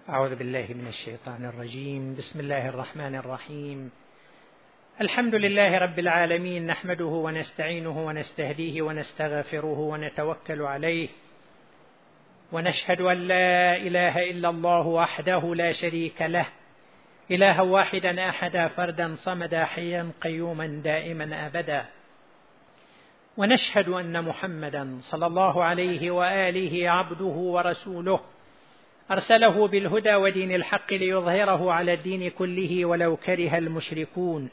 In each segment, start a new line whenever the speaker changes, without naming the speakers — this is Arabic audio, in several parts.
أعوذ بالله من الشيطان الرجيم. بسم الله الرحمن الرحيم. الحمد لله رب العالمين، نحمده ونستعينه ونستهديه ونستغفره ونتوكل عليه، ونشهد أن لا إله إلا الله وحده لا شريك له، إلها واحدا أحدا فردا صمدا حيا قيوما دائما أبدا، ونشهد أن محمدا صلى الله عليه وآله عبده ورسوله، أرسله بالهدى ودين الحق ليظهره على الدين كله ولو كره المشركون.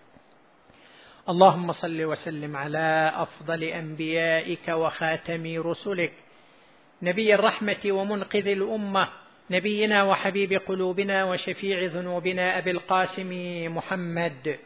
اللهم صل وسلم على أفضل أنبيائك وخاتم رسلك، نبي الرحمة ومنقذ الأمة، نبينا وحبيب قلوبنا وشفيع ذنوبنا أبي القاسم محمد.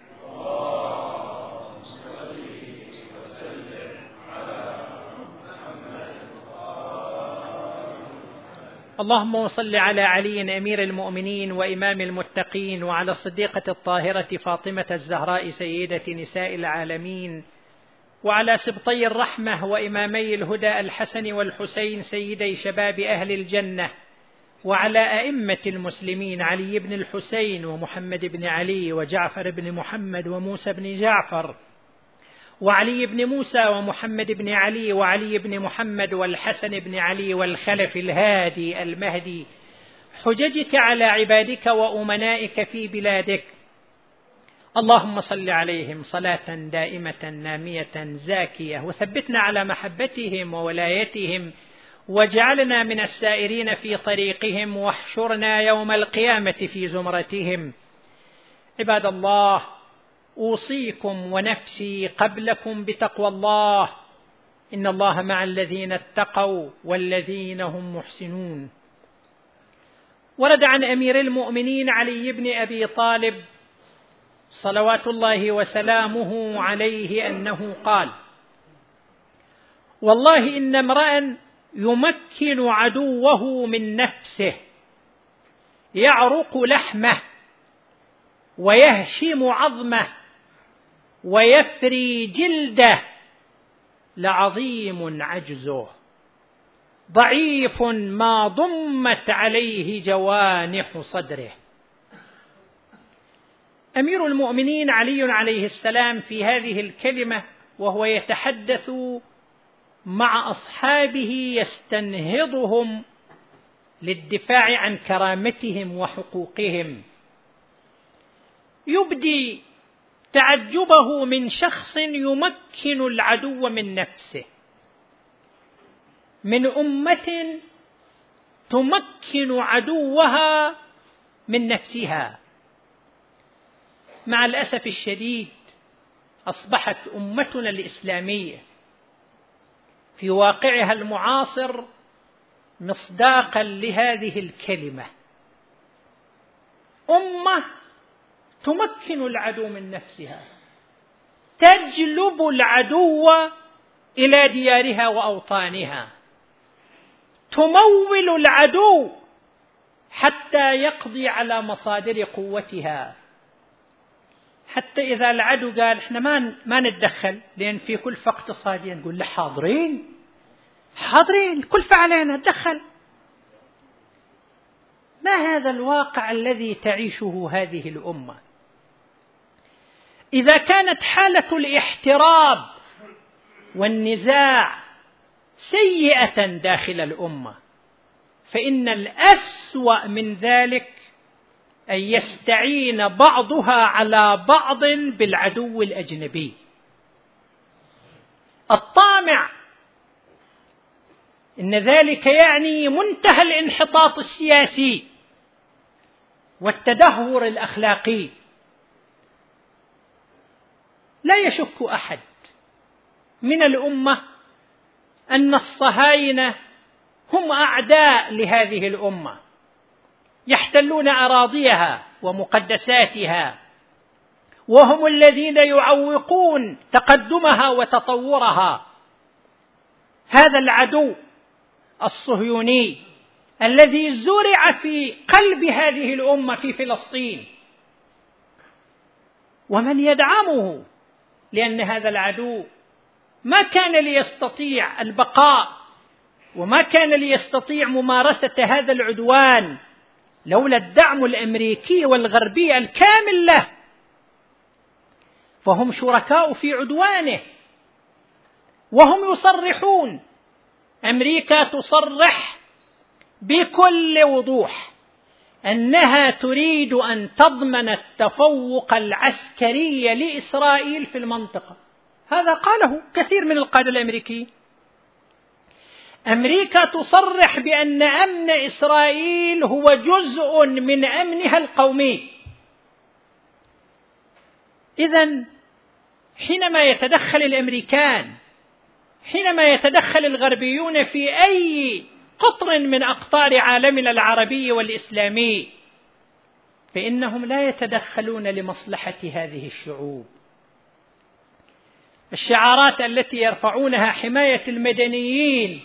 اللهم صل على علي أمير المؤمنين وإمام المتقين، وعلى الصديقة الطاهرة فاطمة الزهراء سيدة نساء العالمين، وعلى سبطي الرحمة وإمامي الهدى الحسن والحسين سيدي شباب أهل الجنة، وعلى أئمة المسلمين علي بن الحسين ومحمد بن علي وجعفر بن محمد وموسى بن جعفر وعلي بن موسى ومحمد بن علي وعلي بن محمد والحسن بن علي والخلف الهادي المهدي، حججك على عبادك وأمنائك في بلادك. اللهم صل عليهم صلاة دائمة نامية زاكية، وثبتنا على محبتهم وولايتهم، واجعلنا من السائرين في طريقهم، واحشرنا يوم القيامة في زمرتهم. عباد الله، أوصيكم ونفسي قبلكم بتقوى الله، إن الله مع الذين اتقوا والذين هم محسنون. ورد عن أمير المؤمنين علي بن أبي طالب صلوات الله وسلامه عليه أنه قال: والله إن امرأ يمكن عدوه من نفسه يعرق لحمه ويهشم عظمه ويفري جلده لعظيم عجزه، ضعيف ما ضمت عليه جوانح صدره. أمير المؤمنين علي عليه السلام في هذه الكلمة وهو يتحدث مع أصحابه يستنهضهم للدفاع عن كرامتهم وحقوقهم، يبدي تعجبه من شخص يمكن العدو من نفسه، من أمة تمكن عدوها من نفسها. مع الأسف الشديد أصبحت أمتنا الإسلامية في واقعها المعاصر مصداقا لهذه الكلمة، أمة تمكن العدو من نفسها، تجلب العدو إلى ديارها وأوطانها، تمول العدو حتى يقضي على مصادر قوتها، حتى إذا العدو قال إحنا ما نتدخل لأن في كلفة اقتصادية، نقول له حاضرين الكلفة علينا نتدخل. ما هذا الواقع الذي تعيشه هذه الأمة؟ إذا كانت حالة الاحتراب والنزاع سيئة داخل الأمة، فإن الأسوأ من ذلك أن يستعين بعضها على بعض بالعدو الأجنبي الطامع. إن ذلك يعني منتهى الانحطاط السياسي والتدهور الأخلاقي. لا يشك أحد من الأمة أن الصهاينة هم أعداء لهذه الأمة، يحتلون أراضيها ومقدساتها، وهم الذين يعوقون تقدمها وتطورها. هذا العدو الصهيوني الذي زرع في قلب هذه الأمة في فلسطين، ومن يدعمه، لأن هذا العدو ما كان ليستطيع البقاء وما كان ليستطيع ممارسة هذا العدوان لولا الدعم الأمريكي والغربي الكامل له، فهم شركاء في عدوانه. وهم يصرحون، أمريكا تصرح بكل وضوح أنها تريد أن تضمن التفوق العسكري لإسرائيل في المنطقة. هذا قاله كثير من القادة الأمريكيين. أمريكا تصرح بأن أمن إسرائيل هو جزء من أمنها القومي. إذن حينما يتدخل الأمريكان، حينما يتدخل الغربيون في أي قطر من أقطار عالمنا العربي والإسلامي، فإنهم لا يتدخلون لمصلحة هذه الشعوب. الشعارات التي يرفعونها حماية المدنيين،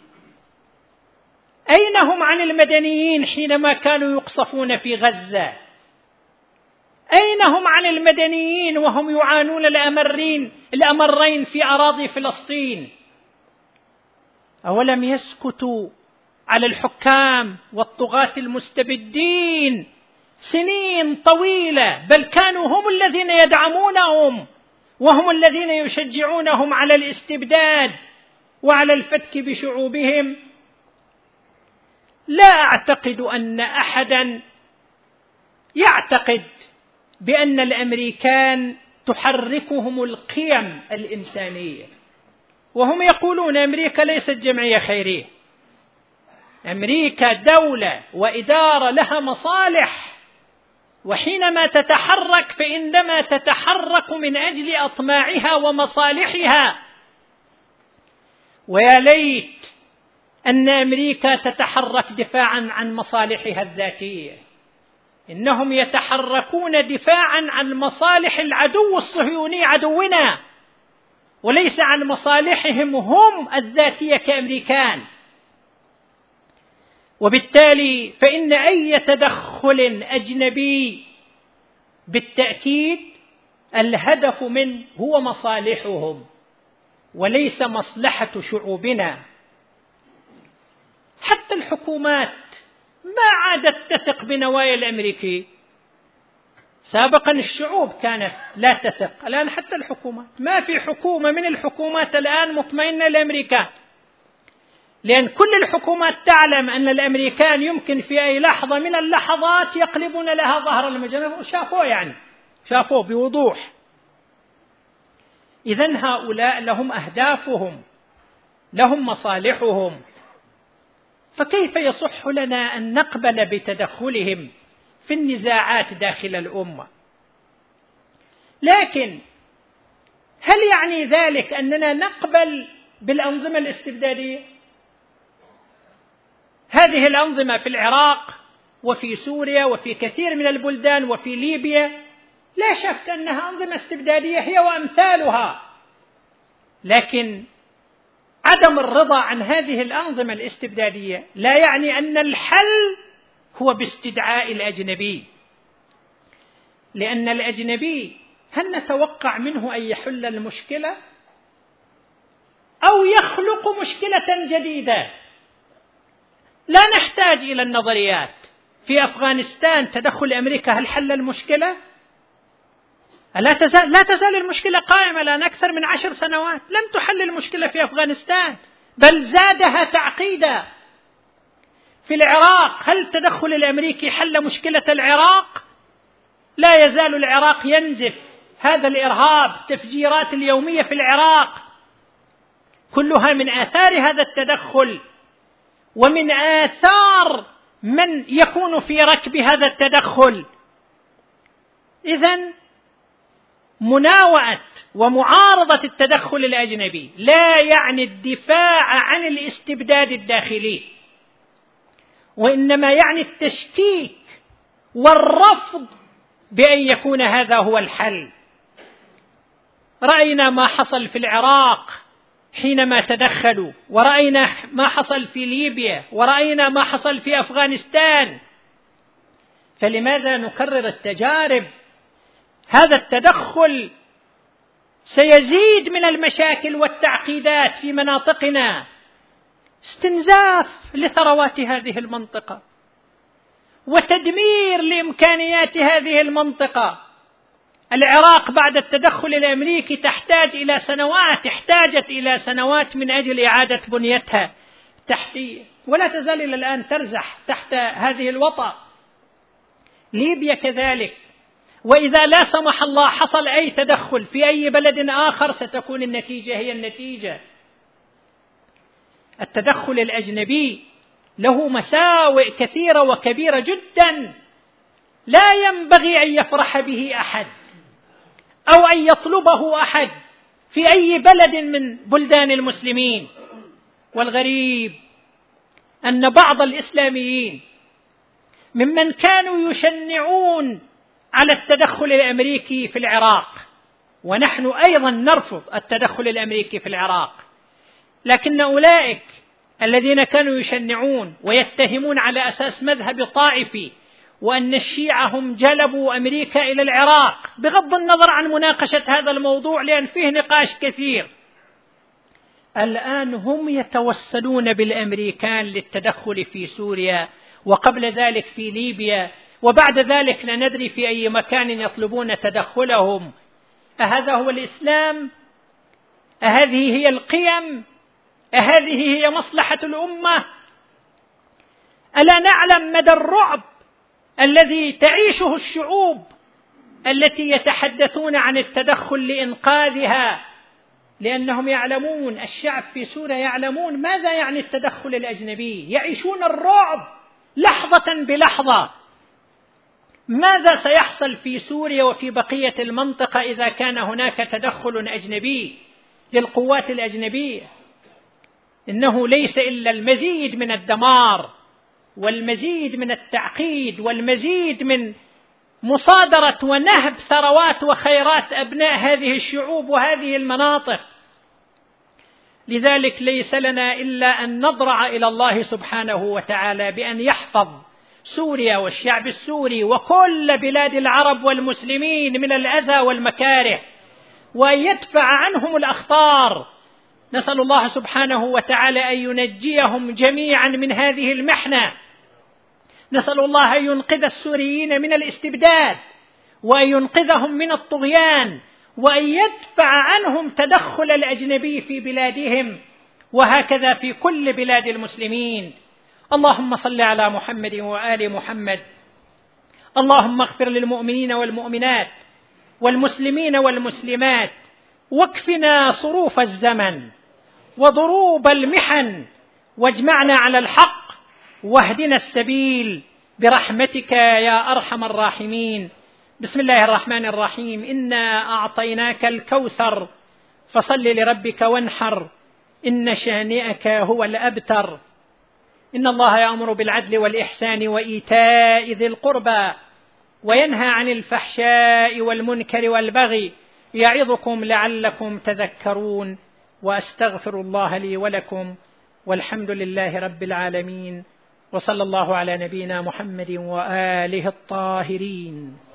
أين هم عن المدنيين حينما كانوا يقصفون في غزة؟ أين هم عن المدنيين وهم يعانون الأمرين في أراضي فلسطين؟ أولم يسكتوا على الحكام والطغاة المستبدين سنين طويلة، بل كانوا هم الذين يدعمونهم وهم الذين يشجعونهم على الاستبداد وعلى الفتك بشعوبهم. لا أعتقد أن أحدا يعتقد بأن الأمريكان تحركهم القيم الإنسانية، وهم يقولون أمريكا ليست جمعية خيرية، أمريكا دولة وإدارة لها مصالح، وحينما تتحرك فإنما تتحرك من أجل أطماعها ومصالحها. ويا ليت أن أمريكا تتحرك دفاعا عن مصالحها الذاتية. إنهم يتحركون دفاعا عن مصالح العدو الصهيوني عدونا، وليس عن مصالحهم هم الذاتية كأمريكان. وبالتالي فإن أي تدخل أجنبي بالتأكيد الهدف منه هو مصالحهم وليس مصلحة شعوبنا. حتى الحكومات ما عادت تثق بنوايا الأمريكي. سابقا الشعوب كانت لا تثق، الآن حتى الحكومات، ما في حكومة من الحكومات الآن مطمئنة لأمريكا، لأن كل الحكومات تعلم أن الأمريكان يمكن في أي لحظة من اللحظات يقلبون لها ظهر المجال. شافوه بوضوح. إذن هؤلاء لهم أهدافهم، لهم مصالحهم، فكيف يصح لنا أن نقبل بتدخلهم في النزاعات داخل الأمة؟ لكن هل يعني ذلك أننا نقبل بالأنظمة الاستبدادية؟ هذه الأنظمة في العراق وفي سوريا وفي كثير من البلدان وفي ليبيا لا شك أنها أنظمة استبدادية هي وأمثالها، لكن عدم الرضا عن هذه الأنظمة الاستبدادية لا يعني أن الحل هو باستدعاء الأجنبي، لأن الأجنبي هل نتوقع منه أن يحل المشكلة أو يخلق مشكلة جديدة؟ لا نحتاج إلى النظريات. في أفغانستان تدخل أمريكا هل حل المشكلة؟ لا تزال المشكلة قائمة الآن أكثر من 10 سنوات، لم تحل المشكلة في أفغانستان بل زادها تعقيدا. في العراق هل التدخل الأمريكي حل مشكلة العراق؟ لا يزال العراق ينزف هذا الإرهاب، التفجيرات اليومية في العراق كلها من آثار هذا التدخل ومن آثار من يكون في ركب هذا التدخل. إذن مناوئة ومعارضة التدخل الأجنبي لا يعني الدفاع عن الاستبداد الداخلي، وإنما يعني التشكيك والرفض بأن يكون هذا هو الحل. رأينا ما حصل في العراق حينما تدخلوا، ورأينا ما حصل في ليبيا، ورأينا ما حصل في أفغانستان، فلماذا نكرر التجارب؟ هذا التدخل سيزيد من المشاكل والتعقيدات في مناطقنا، استنزاف لثروات هذه المنطقة. وتدمير لإمكانيات هذه المنطقة. العراق بعد التدخل الأمريكي احتاجت إلى سنوات من أجل إعادة بنيتها تحتية، ولا تزال إلى الآن ترزح تحت هذه الوطأة. ليبيا كذلك، وإذا لا سمح الله حصل أي تدخل في أي بلد آخر ستكون النتيجة هي النتيجة. التدخل الأجنبي له مساوئ كثيرة وكبيرة جدا، لا ينبغي أن يفرح به أحد أو أن يطلبه أحد في أي بلد من بلدان المسلمين. والغريب أن بعض الإسلاميين ممن كانوا يشنعون على التدخل الأمريكي في العراق، ونحن أيضا نرفض التدخل الأمريكي في العراق، لكن أولئك الذين كانوا يشنعون ويتهمون على أساس مذهب طائفي وأن الشيعة هم جلبوا أمريكا إلى العراق، بغض النظر عن مناقشة هذا الموضوع لأن فيه نقاش كثير، الآن هم يتوسلون بالأمريكان للتدخل في سوريا، وقبل ذلك في ليبيا، وبعد ذلك لا ندري في أي مكان يطلبون تدخلهم. أهذا هو الإسلام؟ أهذه هي القيم؟ أهذه هي مصلحة الأمة؟ ألا نعلم مدى الرعب الذي تعيشه الشعوب التي يتحدثون عن التدخل لإنقاذها؟ لأنهم يعلمون، الشعب في سوريا يعلمون ماذا يعني التدخل الأجنبي، يعيشون الرعب لحظة بلحظة. ماذا سيحصل في سوريا وفي بقية المنطقة إذا كان هناك تدخل أجنبي للقوات الأجنبية؟ إنه ليس إلا المزيد من الدمار والمزيد من التعقيد والمزيد من مصادرة ونهب ثروات وخيرات أبناء هذه الشعوب وهذه المناطق. لذلك ليس لنا إلا أن نضرع إلى الله سبحانه وتعالى بأن يحفظ سوريا والشعب السوري وكل بلاد العرب والمسلمين من الأذى والمكاره، وأن يدفع عنهم الأخطار. نسأل الله سبحانه وتعالى أن ينجيهم جميعا من هذه المحنة. نسأل الله أن ينقذ السوريين من الاستبداد، وأن ينقذهم من الطغيان، وأن يدفع عنهم تدخل الأجنبي في بلادهم، وهكذا في كل بلاد المسلمين. اللهم صل على محمد وآل محمد. اللهم اغفر للمؤمنين والمؤمنات والمسلمين والمسلمات، واكفنا صروف الزمن وضروب المحن، واجمعنا على الحق واهدنا السبيل برحمتك يا أرحم الراحمين. بسم الله الرحمن الرحيم. إنا أعطيناك الكوثر فصل لربك وانحر، إن شانئك هو الأبتر. إن الله يأمر بالعدل والإحسان وإيتاء ذي القربى وينهى عن الفحشاء والمنكر والبغي، يعظكم لعلكم تذكرون. وأستغفر الله لي ولكم، والحمد لله رب العالمين، وصلى الله على نبينا محمد وآله الطاهرين.